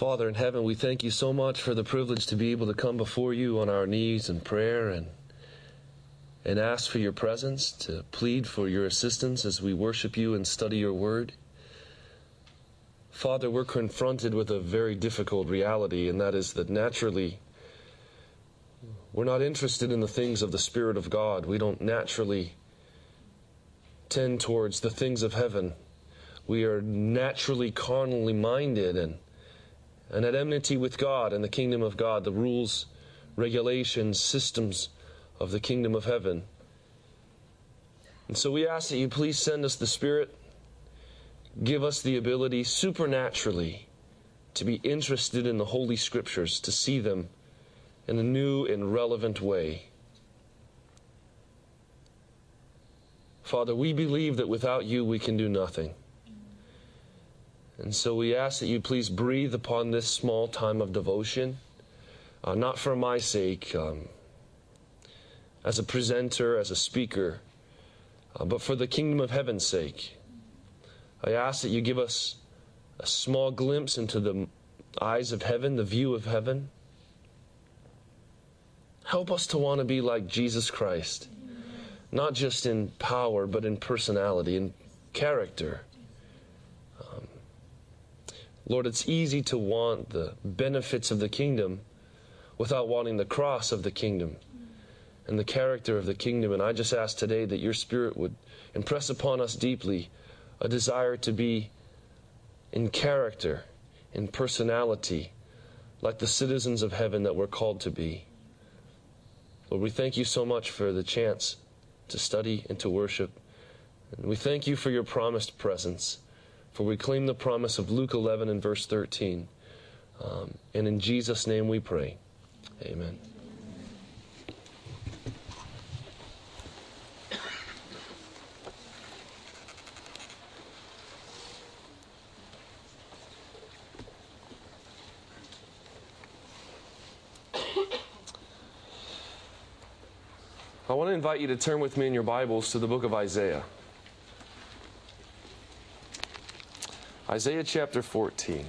Father in heaven, we thank you so much for the privilege to be able to come before you on our knees in prayer and ask for your presence, to plead for your assistance as we worship you and study your word. Father, we're confronted with a very difficult reality, and that is that naturally we're not interested in the things of the Spirit of God. We don't naturally tend towards the things of heaven. We are naturally carnally minded and at enmity with God and the kingdom of God, the rules, regulations, systems of the kingdom of heaven. And so we ask that you please send us the Spirit, give us the ability supernaturally to be interested in the Holy Scriptures, to see them in a new and relevant way. Father, we believe that without you we can do nothing. And so we ask that you please breathe upon this small time of devotion, not for my sake, as a presenter, as a speaker, but for the kingdom of heaven's sake. I ask that you give us a small glimpse into the eyes of heaven, the view of heaven. Help us to want to be like Jesus Christ, not just in power, but in personality, in character. Lord, it's easy to want the benefits of the kingdom without wanting the cross of the kingdom and the character of the kingdom. And I just ask today that your Spirit would impress upon us deeply a desire to be in character, in personality, like the citizens of heaven that we're called to be. Lord, we thank you so much for the chance to study and to worship. And we thank you for your promised presence. For we claim the promise of Luke 11 and verse 13. And in Jesus' name we pray. Amen. I want to invite you to turn with me in your Bibles to the book of Isaiah. Isaiah chapter 14.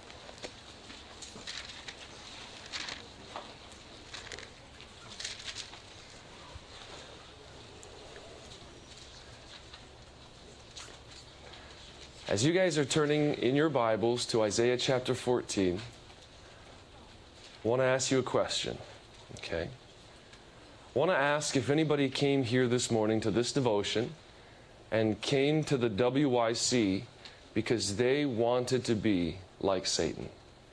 As you guys are turning in your Bibles to Isaiah chapter 14, I want to ask you a question, okay? I want to ask if anybody came here this morning to this devotion and came to the WYC because they wanted to be like Satan.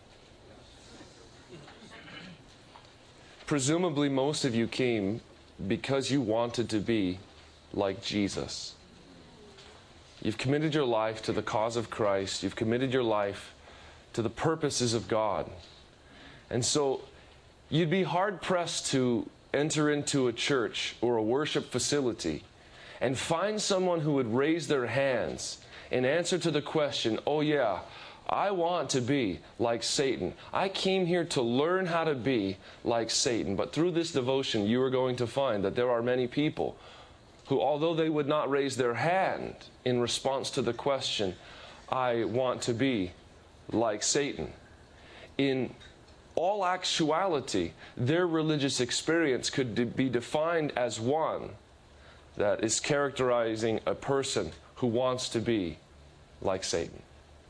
Presumably most of you came because you wanted to be like Jesus. You've committed your life to the cause of Christ. You've committed your life to the purposes of God. And so you'd be hard-pressed to enter into a church or a worship facility and find someone who would raise their hands in answer to the question, oh yeah, I want to be like Satan. I came here to learn how to be like Satan. But through this devotion, you are going to find that there are many people who, although they would not raise their hand in response to the question, I want to be like Satan, in all actuality, their religious experience could be defined as one that is characterizing a person who wants to be like Satan.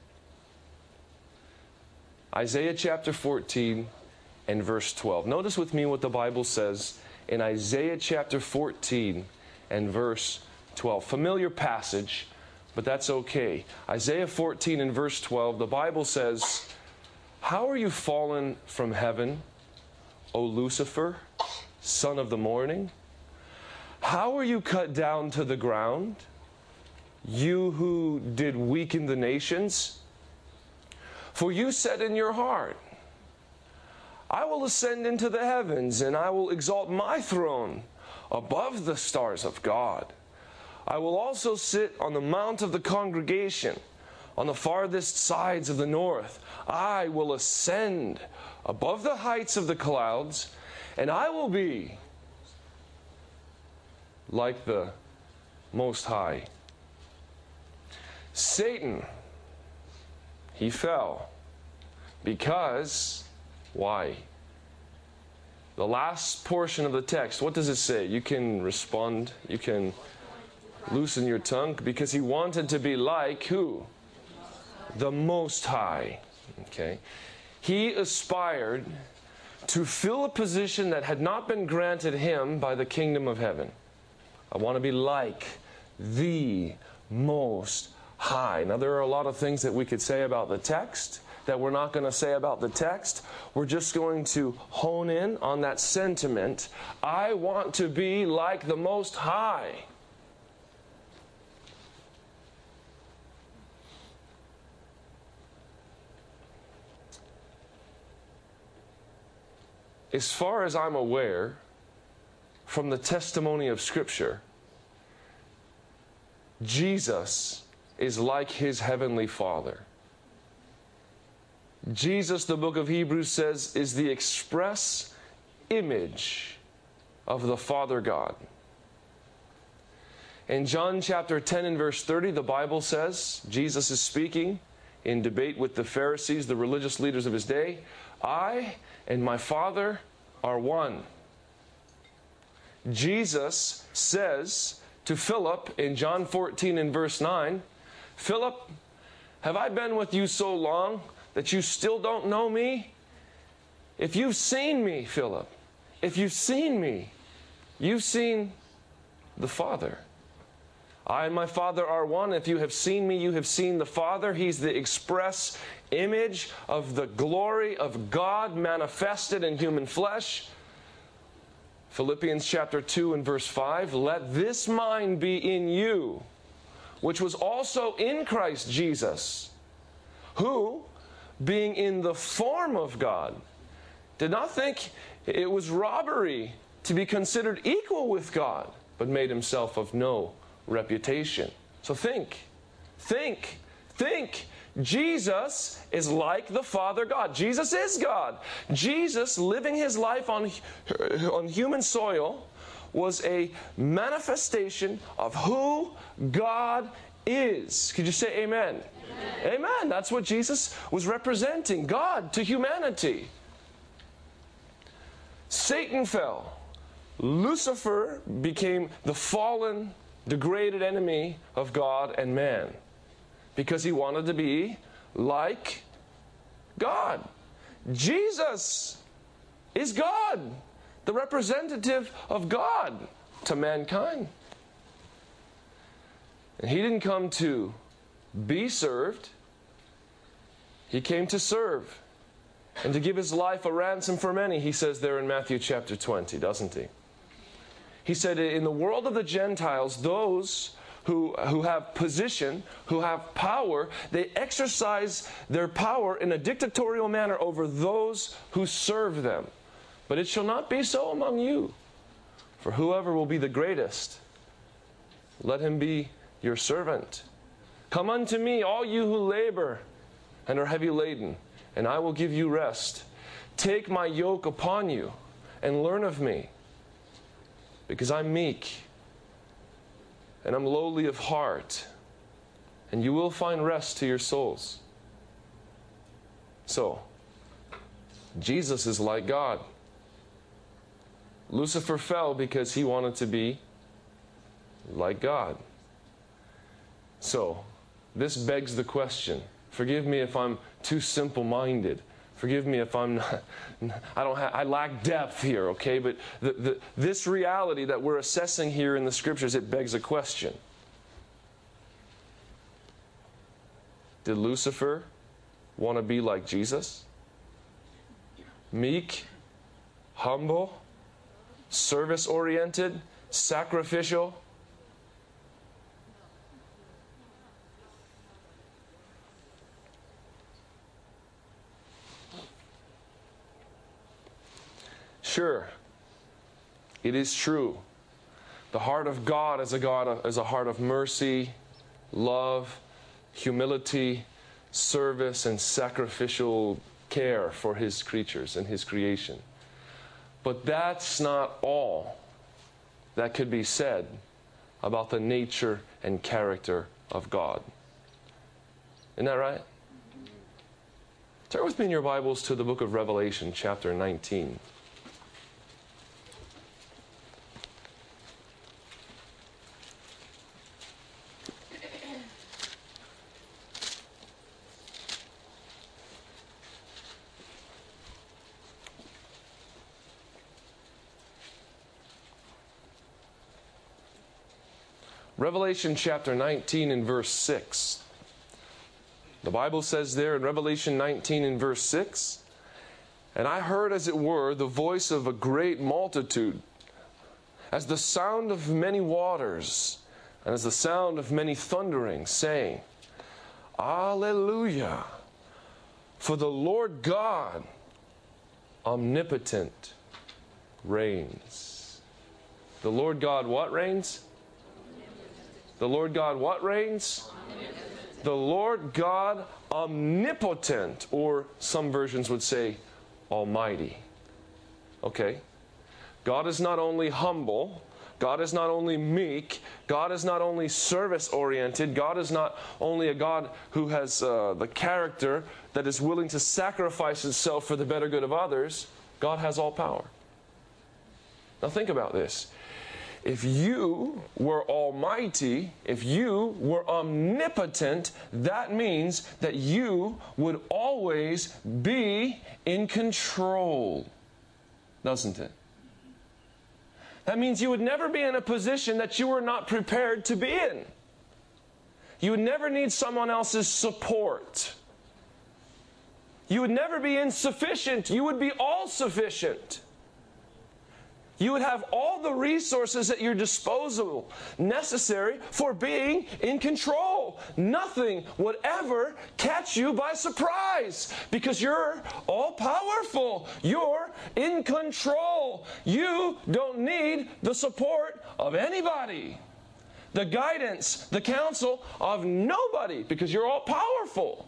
Isaiah chapter 14 and verse 12. Notice with me what the Bible says in Isaiah chapter 14 and verse 12. Familiar passage, but that's okay. Isaiah 14 and verse 12, the Bible says, how are you fallen from heaven, O Lucifer, son of the morning? How are you cut down to the ground, you who did weaken the nations? For you said in your heart, I will ascend into the heavens, and I will exalt my throne above the stars of God. I will also sit on the mount of the congregation, on the farthest sides of the north. I will ascend above the heights of the clouds, and I will be like the Most High. Satan, he fell Because, why? The last portion of the text, what does it say? You can respond, you can loosen your tongue. Because he wanted to be like who? The Most High. Okay. He aspired to fill a position that had not been granted him by the kingdom of heaven. I want to be like the Most High. Now, there are a lot of things that we could say about the text that we're not going to say about the text. We're just going to hone in on that sentiment. I want to be like the Most High. As far as I'm aware, from the testimony of Scripture, Jesus is like his heavenly Father. Jesus, the book of Hebrews says, is the express image of the Father God. In John chapter 10 and verse 30, the Bible says, Jesus is speaking in debate with the Pharisees, the religious leaders of his day, I and my Father are one. Jesus says to Philip in John 14 and verse 9, Philip, have I been with you so long that you still don't know me? If you've seen me, Philip, if you've seen me, you've seen the Father. I and my Father are one. If you have seen me, you have seen the Father. He's the express image of the glory of God manifested in human flesh. Philippians chapter 2 and verse 5, let this mind be in you, which was also in Christ Jesus, who, being in the form of God, did not think it was robbery to be considered equal with God, but made himself of no reputation. So think. Jesus is like the Father God. Jesus is God. Jesus, living his life on human soil, was a manifestation of who God is. Could you say amen? Amen. Amen. That's what Jesus was representing, God to humanity. Satan fell. Lucifer became the fallen, degraded enemy of God and man because he wanted to be like God. Jesus is God, the representative of God to mankind. And he didn't come to be served. He came to serve and to give his life a ransom for many, he says there in Matthew chapter 20, doesn't he? He said, in the world of the Gentiles, those who have position, who have power, they exercise their power in a dictatorial manner over those who serve them. But it shall not be so among you. For whoever will be the greatest, let him be your servant. Come unto me, all you who labor and are heavy laden, and I will give you rest. Take my yoke upon you and learn of me, because I'm meek and I'm lowly of heart, and you will find rest to your souls. So, Jesus is like God. Lucifer fell because he wanted to be like God. So, this begs the question. Forgive me if I'm too simple-minded. Forgive me if I'm not, I lack depth here, okay? But this reality that we're assessing here in the Scriptures, it begs a question. Did Lucifer want to be like Jesus? Meek, humble, service-oriented, sacrificial? Sure, it is true. The heart of God is a heart of mercy, love, humility, service, and sacrificial care for his creatures and his creation. But that's not all that could be said about the nature and character of God. Isn't that right? Turn with me in your Bibles to the book of Revelation, chapter 19. Revelation chapter 19 and verse 6. The Bible says there in Revelation 19 and verse 6, "And I heard as it were the voice of a great multitude, as the sound of many waters, and as the sound of many thunderings, saying, Alleluia! For the Lord God omnipotent reigns." The Lord God what reigns? The Lord God what reigns? The Lord God omnipotent, or some versions would say almighty. Okay. God is not only humble, God is not only meek, God is not only service-oriented, God is not only a God who has the character that is willing to sacrifice Himself for the better good of others. God has all power. Now think about this. If you were almighty, if you were omnipotent, that means that you would always be in control, doesn't it? That means you would never be in a position that you were not prepared to be in. You would never need someone else's support. You would never be insufficient. You would be all-sufficient. You would have all the resources at your disposal necessary for being in control. Nothing would ever catch you by surprise because you're all-powerful. You're in control. You don't need the support of anybody, the guidance, the counsel of nobody, because you're all-powerful.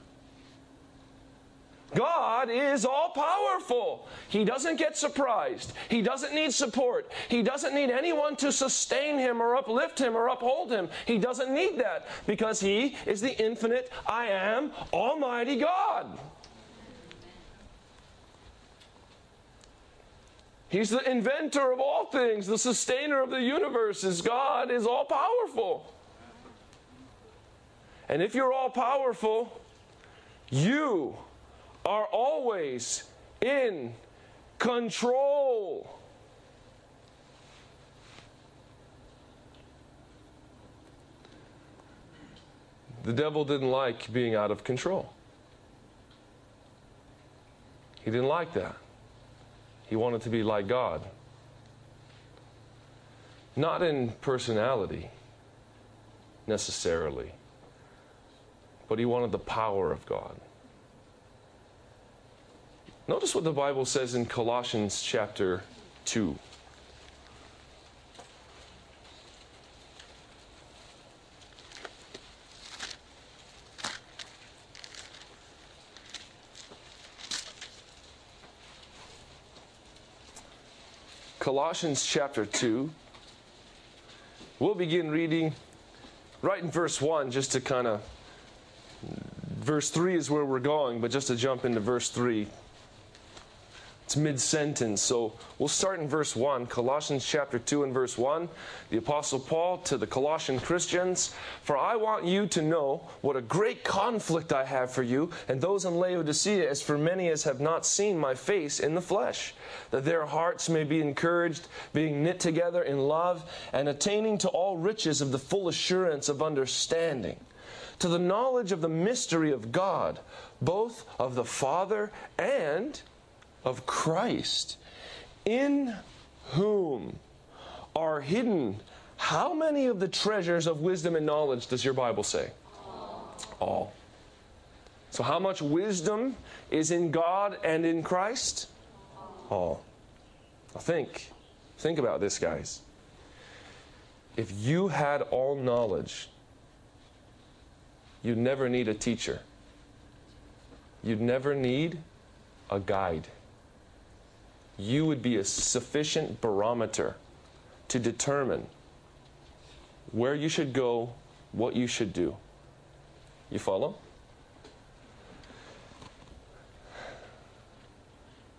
God is all-powerful. He doesn't get surprised. He doesn't need support. He doesn't need anyone to sustain Him or uplift Him or uphold Him. He doesn't need that because He is the infinite I Am, Almighty God. He's the inventor of all things, the sustainer of the universe. God is all-powerful. And if you're all-powerful, you are always in control. The devil didn't like being out of control. He didn't like that. He wanted to be like God. Not in personality, necessarily, but he wanted the power of God. Notice what the Bible says in Colossians chapter 2. Colossians chapter 2. We'll begin reading right in verse 1 just to kind of... Verse 3 is where we're going, but just to jump into verse 3. It's mid-sentence, so we'll start in verse 1. Colossians chapter 2 and verse 1. The Apostle Paul to the Colossian Christians, "For I want you to know what a great conflict I have for you and those in Laodicea, as for many as have not seen my face in the flesh, that their hearts may be encouraged, being knit together in love, and attaining to all riches of the full assurance of understanding, to the knowledge of the mystery of God, both of the Father and of Christ, in whom are hidden..." How many of the treasures of wisdom and knowledge does your Bible say? All. So how much wisdom is in God and in Christ? All. Now think about this, guys. If you had all knowledge, you'd never need a teacher. You'd never need a guide. You would be a sufficient barometer to determine where you should go, what you should do. You follow?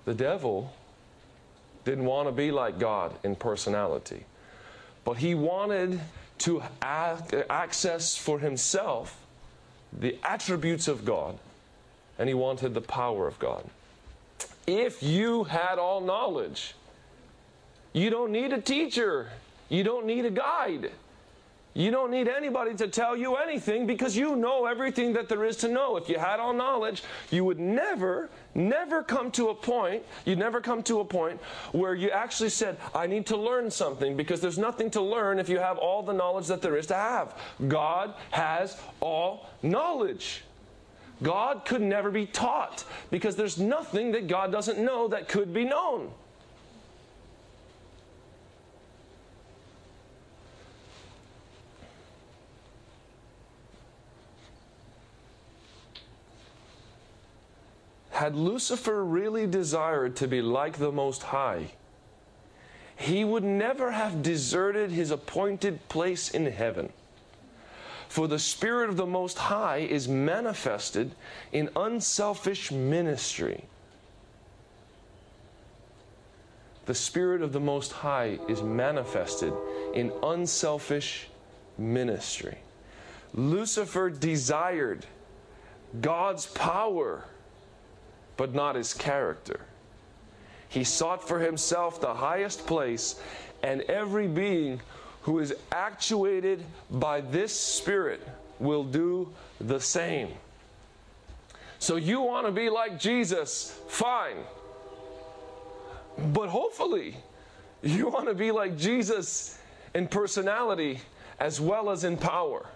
The devil didn't want to be like God in personality, but he wanted to access for himself the attributes of God, and he wanted the power of God. If you had all knowledge, you don't need a teacher. You don't need a guide. You don't need anybody to tell you anything, because you know everything that there is to know. If you had all knowledge, you would never come to a point, you'd never come to a point where you actually said, I need to learn something, because there's nothing to learn if you have all the knowledge that there is to have. God has all knowledge. God could never be taught, because there's nothing that God doesn't know that could be known. Had Lucifer really desired to be like the Most High, he would never have deserted his appointed place in heaven. For the Spirit of the Most High is manifested in unselfish ministry. The Spirit of the Most High is manifested in unselfish ministry. Lucifer desired God's power, but not his character. He sought for himself the highest place, and every being who is actuated by this Spirit will do the same. So you want to be like Jesus, fine. But hopefully, you want to be like Jesus in personality as well as in power.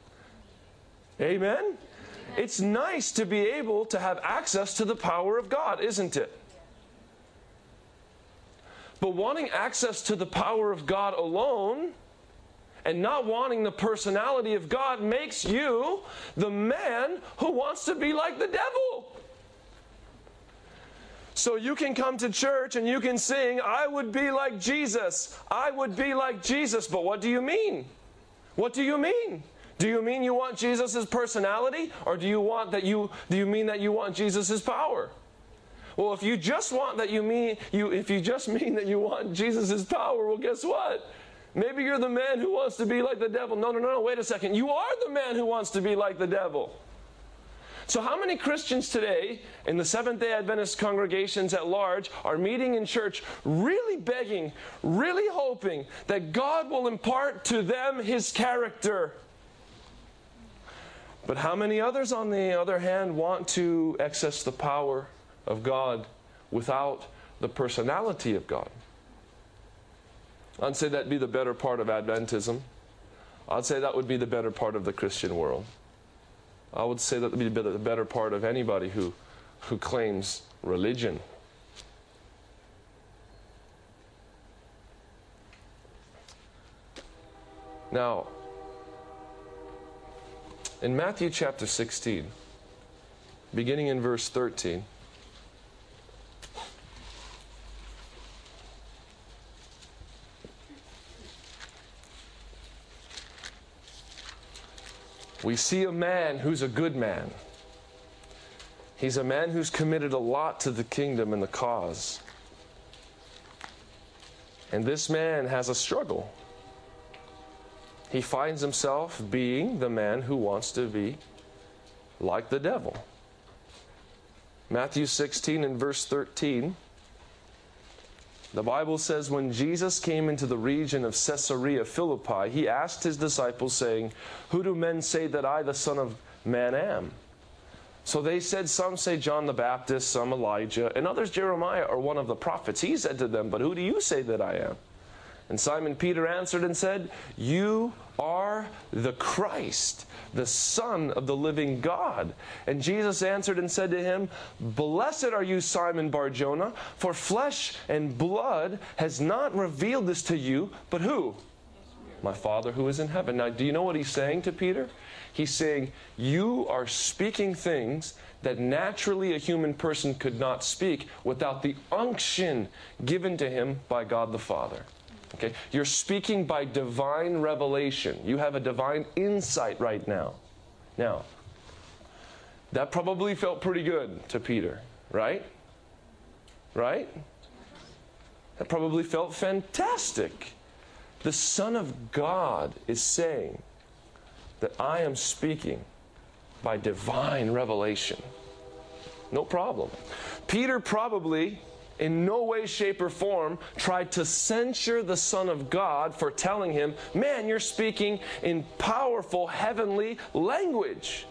Amen? It's nice to be able to have access to the power of God, isn't it? But wanting access to the power of God alone and not wanting the personality of God makes you the man who wants to be like the devil. So you can come to church and you can sing, I would be like Jesus. I would be like Jesus. But what do you mean? What do you mean? Do you mean you want Jesus' personality, or do you mean that you want Jesus' power? Well, if you just want that if you just mean that you want Jesus' power, well, guess what? Maybe you're the man who wants to be like the devil. No, wait a second. You are the man who wants to be like the devil. So how many Christians today in the Seventh-day Adventist congregations at large are meeting in church really begging, really hoping that God will impart to them His character? But how many others, on the other hand, want to access the power of God without the personality of God? I'd say that'd be the better part of Adventism. I'd say that would be the better part of the Christian world. I would say that would be the better part of anybody who claims religion. Now, in Matthew chapter 16, beginning in verse 13, we see a man who's a good man. He's a man who's committed a lot to the kingdom and the cause. And this man has a struggle. He finds himself being the man who wants to be like the devil. Matthew 16 and verse 13, the Bible says, when Jesus came into the region of Caesarea Philippi, he asked his disciples, saying, who do men say that I, the Son of Man, am? So they said, some say John the Baptist, some Elijah, and others Jeremiah or one of the prophets. He said to them, but who do you say that I am? And Simon Peter answered and said, you are the Christ, the Son of the living God. And Jesus answered and said to him, blessed are you, Simon Bar-Jonah, for flesh and blood has not revealed this to you, but who? My Father who is in heaven. Now, do you know what he's saying to Peter? He's saying, you are speaking things that naturally a human person could not speak without the unction given to him by God the Father. Okay? You're speaking by divine revelation. You have a divine insight right now. Now, that probably felt pretty good to Peter, right? right? That probably felt fantastic. The Son of God is saying that I am speaking by divine revelation. No problem. Peter probably, in no way, shape, or form, tried to censure the Son of God for telling him, man, you're speaking in powerful heavenly language.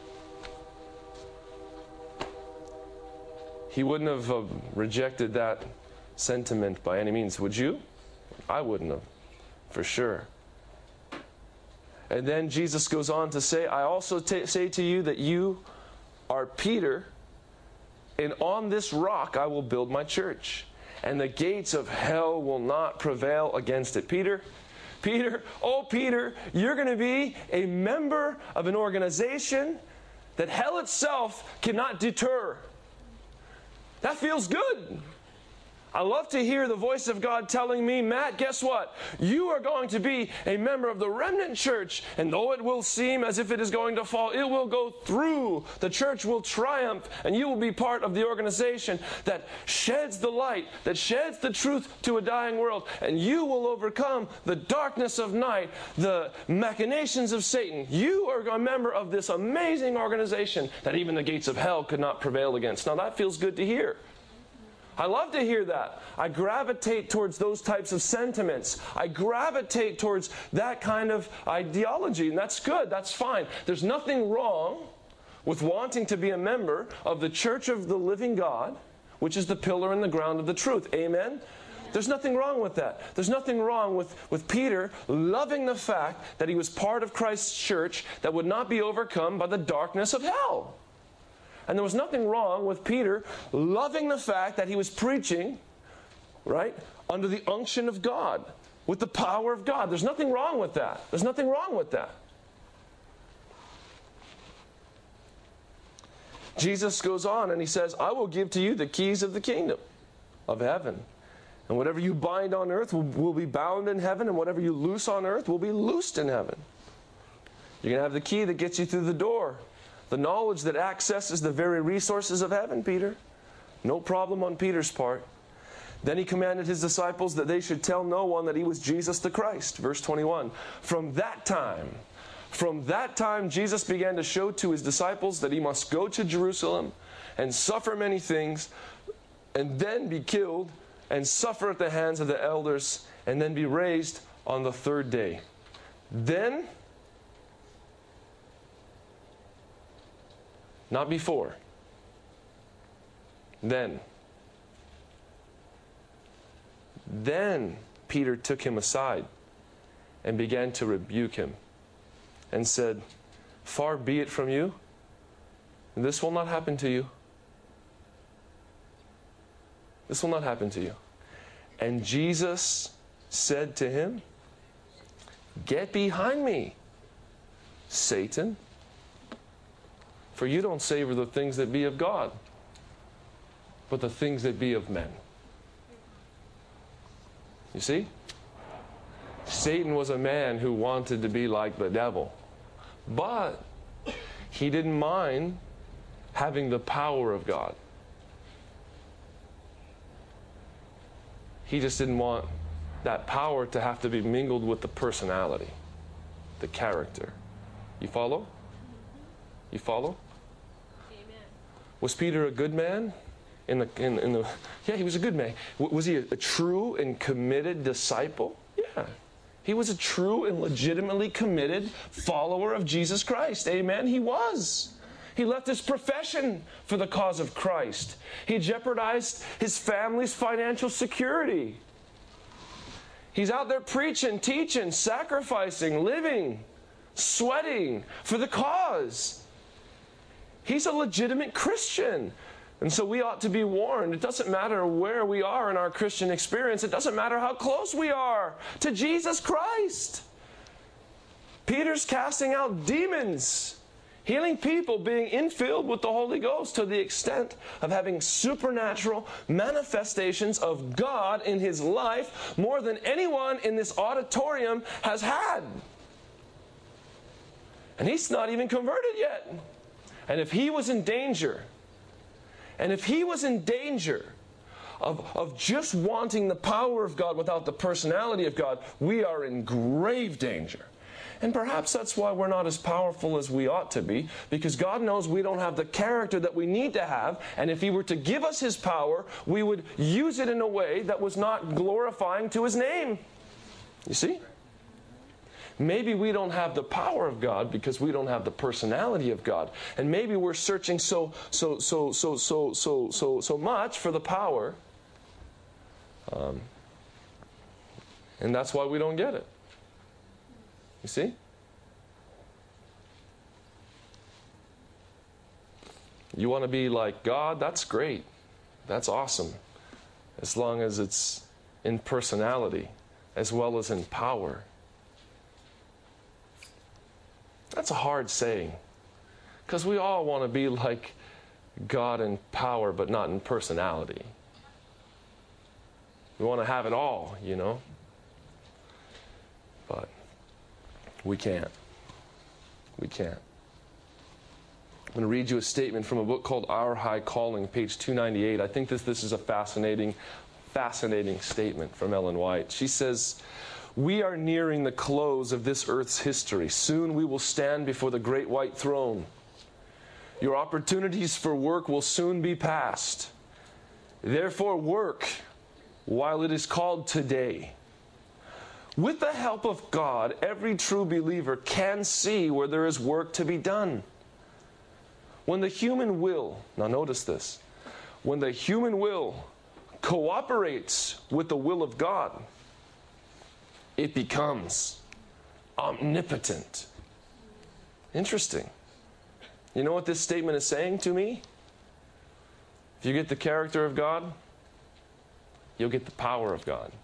He wouldn't have rejected that sentiment by any means, would you? I wouldn't have, for sure. And then Jesus goes on to say, I also say to you that you are Peter, and on this rock I will build my church, and the gates of hell will not prevail against it. Peter, oh Peter, you're going to be a member of an organization that hell itself cannot deter. That feels good. I love to hear the voice of God telling me, Matt, guess what? You are going to be a member of the remnant church, and though it will seem as if it is going to fall, it will go through. The church will triumph, and you will be part of the organization that sheds the light, that sheds the truth to a dying world, and you will overcome the darkness of night, the machinations of Satan. You are a member of this amazing organization that even the gates of hell could not prevail against. Now that feels good to hear. I love to hear that. I gravitate towards those types of sentiments. I gravitate towards that kind of ideology, and that's good. That's fine. There's nothing wrong with wanting to be a member of the Church of the Living God, which is the pillar and the ground of the truth. Amen? There's nothing wrong with that. There's nothing wrong with Peter loving the fact that he was part of Christ's church that would not be overcome by the darkness of hell. And there was nothing wrong with Peter loving the fact that he was preaching, right, under the unction of God, with the power of God. There's nothing wrong with that. There's nothing wrong with that. Jesus goes on and he says, I will give to you the keys of the kingdom of heaven. And whatever you bind on earth will be bound in heaven, and whatever you loose on earth will be loosed in heaven. You're going to have the key that gets you through the door. The knowledge that accesses the very resources of heaven, Peter. No problem on Peter's part. Then he commanded his disciples that they should tell no one that he was Jesus the Christ. Verse 21. From that time, Jesus began to show to his disciples that he must go to Jerusalem and suffer many things, and then be killed and suffer at the hands of the elders, and then be raised on the third day. Then, not before. Then Peter took him aside and began to rebuke him and said, far be it from you. This will not happen to you. This will not happen to you. And Jesus said to him, get behind me, Satan. For you don't savor the things that be of God, but the things that be of men. You see? Satan was a man who wanted to be like the devil. But he didn't mind having the power of God. He just didn't want that power to have to be mingled with the personality, the character. You follow? You follow? Amen. Was Peter a good man? Yeah, he was a good man. Was he a true and committed disciple? Yeah. He was a true and legitimately committed follower of Jesus Christ. Amen. He was. He left his profession for the cause of Christ. He jeopardized his family's financial security. He's out there preaching, teaching, sacrificing, living, sweating for the cause. He's a legitimate Christian. And so we ought to be warned. It doesn't matter where we are in our Christian experience. It doesn't matter how close we are to Jesus Christ. Peter's casting out demons, healing people, being infilled with the Holy Ghost to the extent of having supernatural manifestations of God in his life more than anyone in this auditorium has had. And he's not even converted yet. And if he was in danger of just wanting the power of God without the personality of God, we are in grave danger. And perhaps that's why we're not as powerful as we ought to be, because God knows we don't have the character that we need to have, and if He were to give us His power, we would use it in a way that was not glorifying to His name. You see? Maybe we don't have the power of God because we don't have the personality of God. And maybe we're searching so much for the power. And that's why we don't get it. You see? You want to be like God? That's great. That's awesome. As long as it's in personality as well as in power. That's a hard saying. Because we all want to be like God in power, but not in personality. We want to have it all, you know. But we can't. We can't. I'm going to read you a statement from a book called Our High Calling, page 298. I think this is a fascinating statement from Ellen White. She says, "We are nearing the close of this earth's history. Soon we will stand before the great white throne. Your opportunities for work will soon be past. Therefore work while it is called today. With the help of God, every true believer can see where there is work to be done. When the human will," now notice this, "when the human will cooperates with the will of God, it becomes omnipotent." Interesting. You know what this statement is saying to me? If you get the character of God, you'll get the power of God.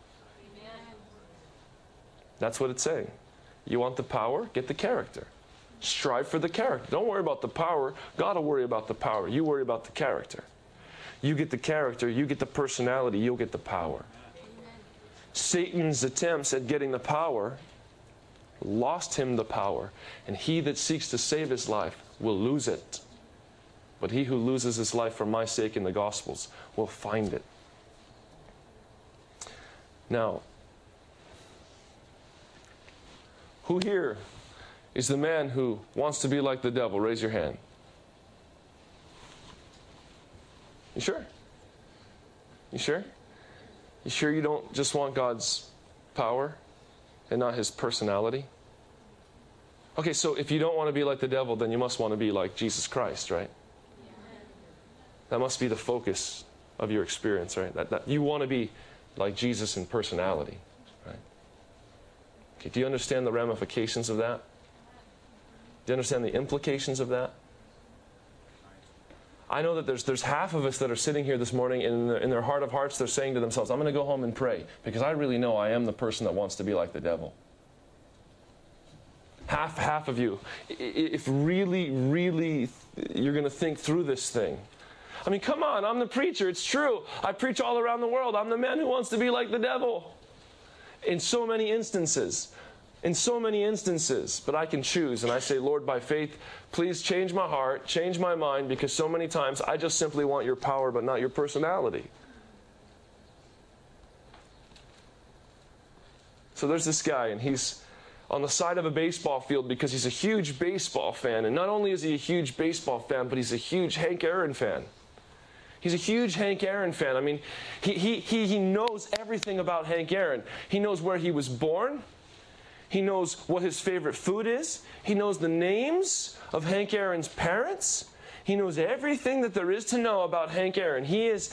That's what it's saying. You want the power? Get the character. Strive for the character. Don't worry about the power. God will worry about the power. You worry about the character. You get the character, you get the personality, you'll get the power. Satan's attempts at getting the power lost him the power, and he that seeks to save his life will lose it. But he who loses his life for my sake in the Gospels will find it. Now, who here is the man who wants to be like the devil? Raise your hand. You sure? You sure? You sure you don't just want God's power and not His personality? Okay, so if you don't want to be like the devil, then you must want to be like Jesus Christ, right? That must be the focus of your experience, right? That you want to be like Jesus in personality, right? Okay, do you understand the ramifications of that? Do you understand the implications of that? I know that there's half of us that are sitting here this morning, and in their heart of hearts, they're saying to themselves, I'm going to go home and pray, because I really know I am the person that wants to be like the devil. Half of you. If really you're going to think through this thing. I mean, come on, I'm the preacher. It's true. I preach all around the world. I'm the man who wants to be like the devil. In so many instances. But I can choose, and I say, Lord, by faith, please change my heart, change my mind, because so many times I just simply want your power, but not your personality. So there's this guy, and he's on the side of a baseball field because he's a huge baseball fan. And not only is he a huge baseball fan, but he's a huge Hank Aaron fan. He's a huge Hank Aaron fan. I mean, he knows everything about Hank Aaron. He knows where he was born. He knows what his favorite food is. He knows the names of Hank Aaron's parents. He knows everything that there is to know about Hank Aaron. He is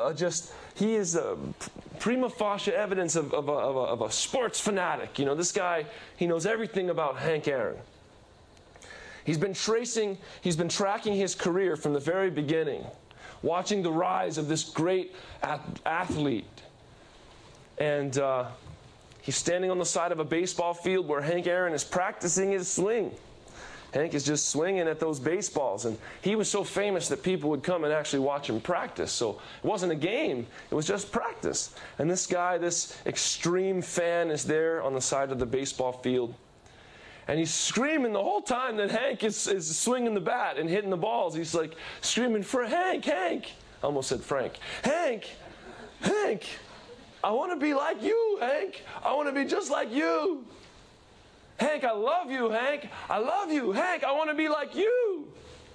prima facie evidence of a sports fanatic. You know, this guy, he knows everything about Hank Aaron. He's been tracking his career from the very beginning, watching the rise of this great athlete. And he's standing on the side of a baseball field where Hank Aaron is practicing his swing. Hank is just swinging at those baseballs. And he was so famous that people would come and actually watch him practice. So it wasn't a game. It was just practice. And this guy, this extreme fan, is there on the side of the baseball field. And he's screaming the whole time that Hank is swinging the bat and hitting the balls. He's like screaming for Hank, Hank. I almost said Frank. Hank, Hank, I want to be like you, Hank. I want to be just like you. Hank, I love you, Hank. I love you. Hank, I want to be like you.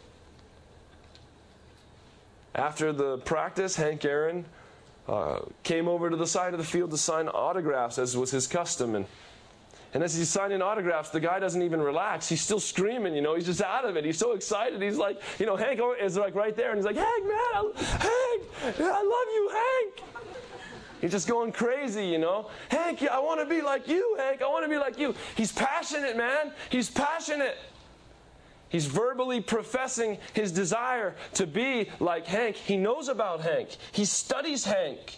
After the practice, Hank Aaron came over to the side of the field to sign autographs, as was his custom. And as he's signing autographs, the guy doesn't even relax. He's still screaming, he's just out of it. He's so excited. He's like, Hank is like right there. And he's like, Hank, man, Hank, I love you, Hank. He's just going crazy, Hank, I want to be like you, Hank. I want to be like you. He's passionate, man. He's passionate. He's verbally professing his desire to be like Hank. He knows about Hank. He studies Hank.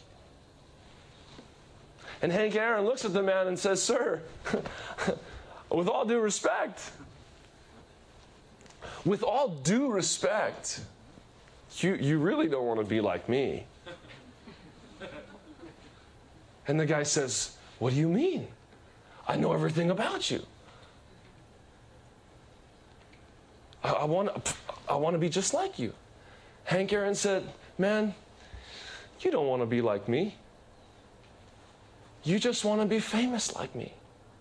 And Hank Aaron looks at the man and says, sir, with all due respect, you really don't want to be like me. And the guy says, what do you mean? I know everything about you. I want to be just like you. Hank Aaron said, man, you don't want to be like me. You just want to be famous like me.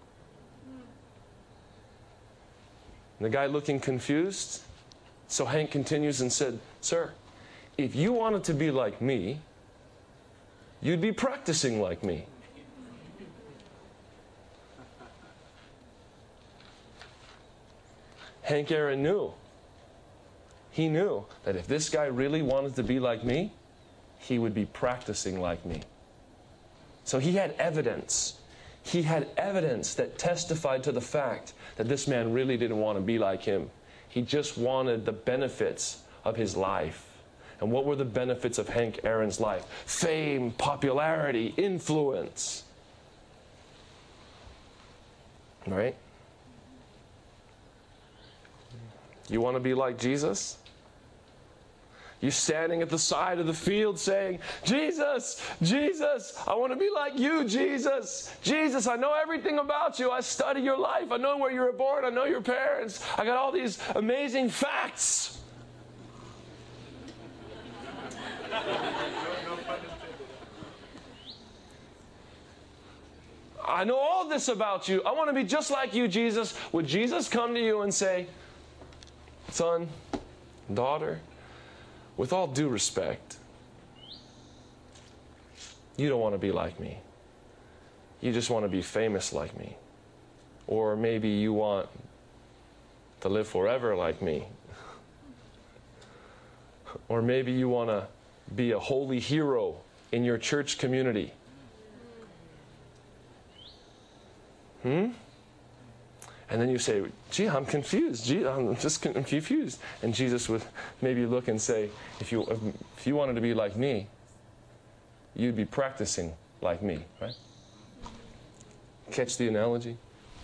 And the guy looking confused, so Hank continues and said, sir, if you wanted to be like me, you'd be practicing like me. Hank Aaron knew. He knew that if this guy really wanted to be like me, he would be practicing like me. So he had evidence. He had evidence that testified to the fact that this man really didn't want to be like him. He just wanted the benefits of his life. And what were the benefits of Hank Aaron's life? Fame, popularity, influence. Right? You want to be like Jesus? You standing at the side of the field saying, Jesus, Jesus, I want to be like you, Jesus. Jesus, I know everything about you. I study your life. I know where you were born. I know your parents. I got all these amazing facts. I know all this about you. I want to be just like you, Jesus. Would Jesus come to you and say, son, daughter, with all due respect, you don't want to be like me. You just want to be famous like me. Or maybe you want to live forever like me. Or maybe you want to be a holy hero in your church community. And then you say, gee, I'm confused. Gee, I'm just confused. And Jesus would maybe look and say, if you wanted to be like me, you'd be practicing like me, right? Catch the analogy?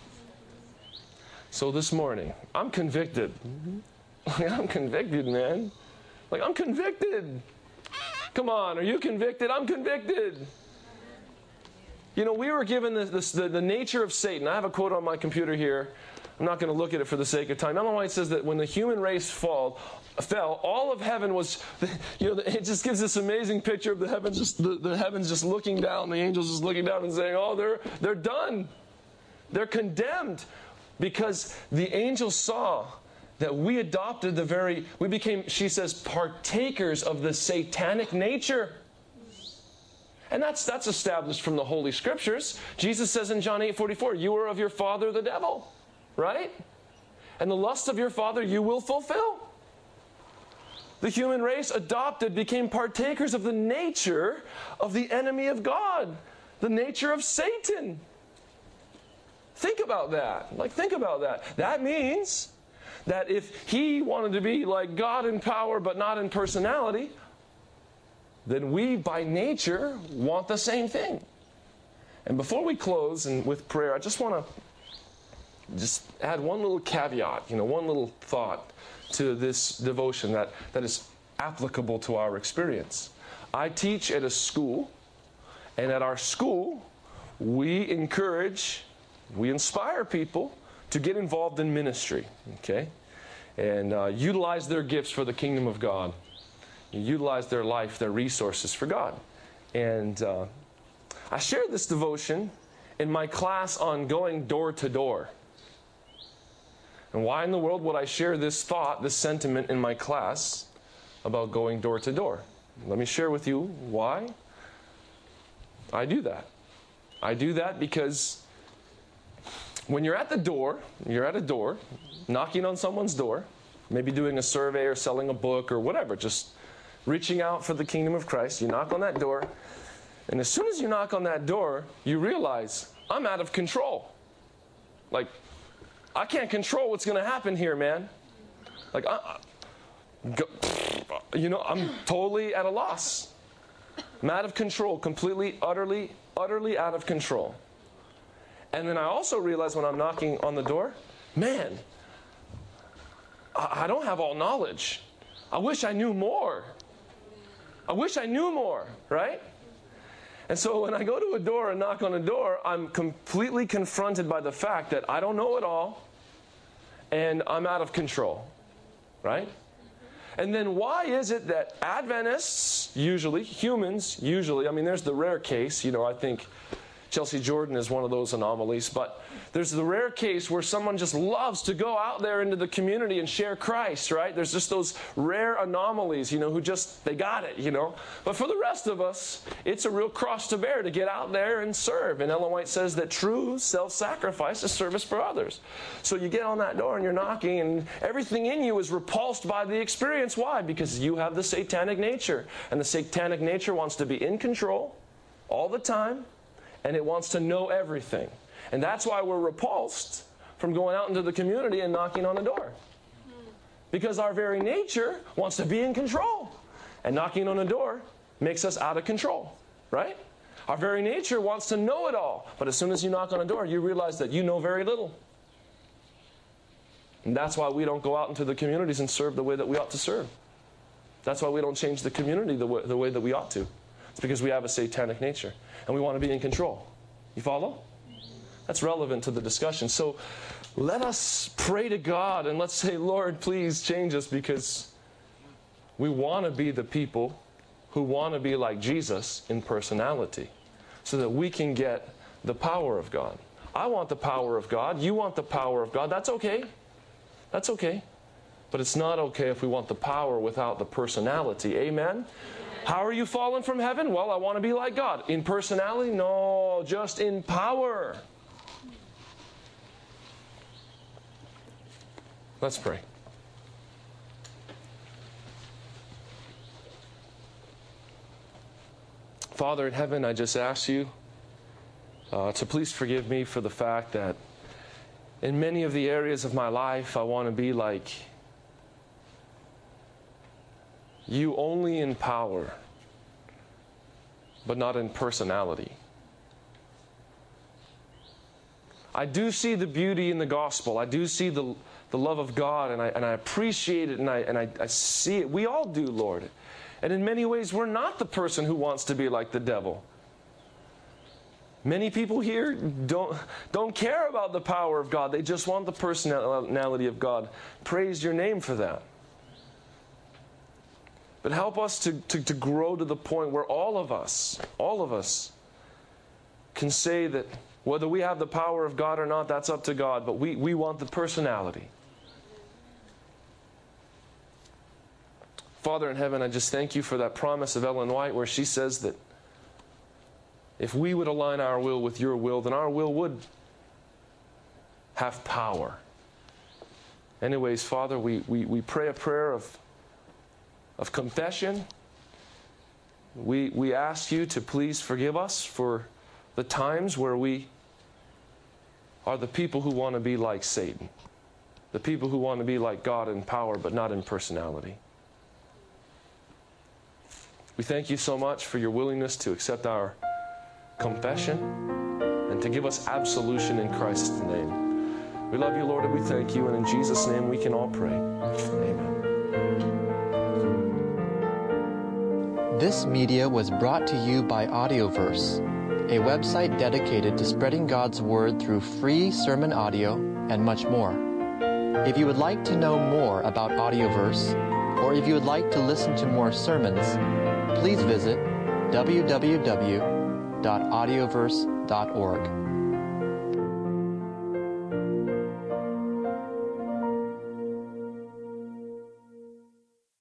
So this morning, I'm convicted. I'm convicted, man. I'm convicted. Come on, are you convicted? I'm convicted. We were given the nature of Satan. I have a quote on my computer here. I'm not going to look at it for the sake of time. Ellen White says that when the human race fell, all of heaven was, it just gives this amazing picture of the heavens just looking down, the angels just looking down and saying, oh, they're done. They're condemned. Because the angels saw that we adopted we became, she says, partakers of the satanic nature. And that's established from the Holy Scriptures. Jesus says in John 8:44, you are of your father the devil, right? And the lust of your father you will fulfill. The human race adopted became partakers of the nature of the enemy of God, the nature of Satan. Think about that. Think about that. That means that if he wanted to be like God in power but not in personality, then we, by nature, want the same thing. And before we close and with prayer, I just want to add one little caveat, one little thought to this devotion that is applicable to our experience. I teach at a school, and at our school, we inspire people to get involved in ministry, okay? And utilize their gifts for the kingdom of God. Utilize their life, their resources for God. And I shared this devotion in my class on going door to door. And why in the world would I share this thought, this sentiment in my class about going door to door? Let me share with you why I do that. I do that because when you're at the door, you're at a door, knocking on someone's door, maybe doing a survey or selling a book or whatever, just reaching out for the kingdom of Christ, you knock on that door, and as soon as you knock on that door, you realize, I'm out of control. Like, I can't control what's going to happen here, man. Like, I'm totally at a loss. I'm out of control, completely, utterly out of control. And then I also realize when I'm knocking on the door, man, I don't have all knowledge. I wish I knew more. I wish I knew more, right? And so when I go to a door and knock on a door, I'm completely confronted by the fact that I don't know it all and I'm out of control, right? And then why is it that Adventists, usually, humans, usually, I mean, there's the rare case, I think Chelsea Jordan is one of those anomalies, but there's the rare case where someone just loves to go out there into the community and share Christ, right? There's just those rare anomalies, who just, they got it, But for the rest of us, it's a real cross to bear to get out there and serve. And Ellen White says that true self-sacrifice is service for others. So you get on that door and you're knocking and everything in you is repulsed by the experience. Why? Because you have the satanic nature. And the satanic nature wants to be in control all the time. And it wants to know everything. And that's why we're repulsed from going out into the community and knocking on the door. Because our very nature wants to be in control. And knocking on the door makes us out of control, right? Our very nature wants to know it all. But as soon as you knock on a door, you realize that you know very little. And that's why we don't go out into the communities and serve the way that we ought to serve. That's why we don't change the community the way that we ought to. It's because we have a satanic nature. And we want to be in control. You follow? That's relevant to the discussion. So let us pray to God and let's say, Lord, please change us, because we want to be the people who want to be like Jesus in personality so that we can get the power of God. I want the power of God. You want the power of God. That's okay. That's okay. But it's not okay if we want the power without the personality. Amen? How are you fallen from heaven? Well, I want to be like God. In personality? No, just in power. Let's pray. Father in heaven, I just ask you to please forgive me for the fact that in many of the areas of my life, I want to be like you only in power, but not in personality. I do see the beauty in the gospel. I do see the love of God, and I appreciate it, and I see it. We all do, Lord. And in many ways, we're not the person who wants to be like the devil. Many people here don't care about the power of God. They just want the personality of God. Praise your name for that. But help us to grow to the point where all of us can say that whether we have the power of God or not, that's up to God, but we want the personality. Father in heaven, I just thank you for that promise of Ellen White where she says that if we would align our will with your will, then our will would have power. Anyways, Father, we pray a prayer of confession. We ask you to please forgive us for the times where we are the people who want to be like Satan. The people who want to be like God in power, but not in personality. We thank you so much for your willingness to accept our confession and to give us absolution in Christ's name. We love you, Lord, and we thank you, and in Jesus' name we can all pray. Amen. This media was brought to you by Audioverse, a website dedicated to spreading God's Word through free sermon audio and much more. If you would like to know more about Audioverse, or if you would like to listen to more sermons, please visit www.audioverse.org.